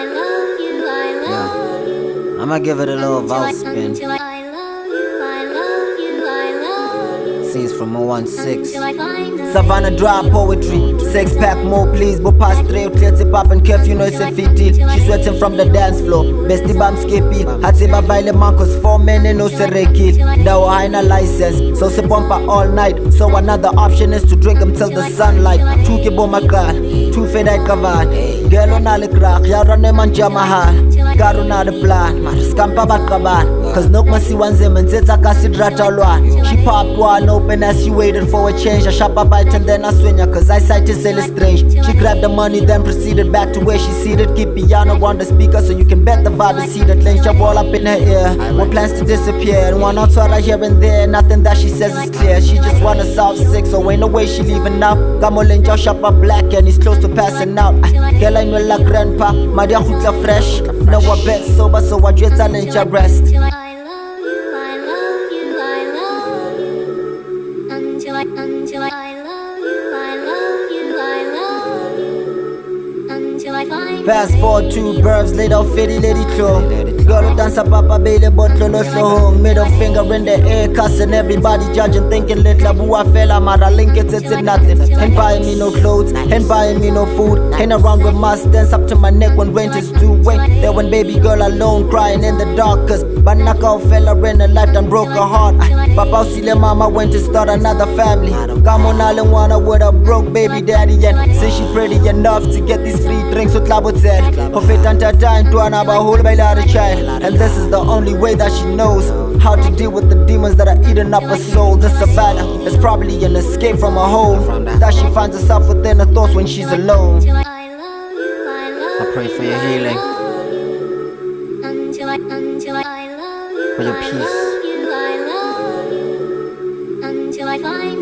Yeah, I'ma give it a little valse spin. Scenes from 016. Savannah Dry Poetry. 6-pack more please, but past 3 clear tip up and curfew, you know it's a fit deal. She sweating from the dance floor. Bestie bam skippy. Hatsiba violent man cause 4 men and no serekil. Now I ain't a license, so se bumper all night. So another option is to drink them till the sunlight. 2 kibo makal, 2 fed I kavan. Girl on all the crack, yarone man jamahal. Garuna the plan, scampa bakaban. Cause no man see one zim and zeta kasidrata lwan. She popped one open as she waited for a change. I shop a bite and then I swing her cause eyesight is still strange. She grabbed the money then proceeded back to where she seated. Keep piano on the speaker so you can bet the vibe is seated. Lynch up all up in her ear, one plans to disappear. And one outside here and there, nothing that she says is clear. She just wanna South 6, so ain't no way she leaving now. Gamo lynch out shop a black and he's close to passing out. Girl I know like grandpa, my dear hookla fresh. Now I bet sober so I dread I lynch her rest. Until I love you. Fast forward 2 births, later 50 lady clone. Girl who dance up papa baby but no home. Middle finger in the air, cussing everybody judging, thinking little boo I fell I'm out, I link it to nothing. Ain't buying me no clothes, ain't buying me no food. Ain't around with my stance up to my neck when rent is due. Wait, there when baby girl alone crying in the dark. Cause but knock out fella in the life done broke her heart. Papa see the mama went to start another family. Come on all and wanna with a broke baby daddy. And say she pretty enough to get these free drinks with club hotel. Of it and time to another whole by the child. And this is the only way that she knows how to deal with the demons that are eating up her soul. The savannah is probably an escape from her home that she finds herself within her thoughts when she's alone. I pray for your healing, until I for your peace. until I find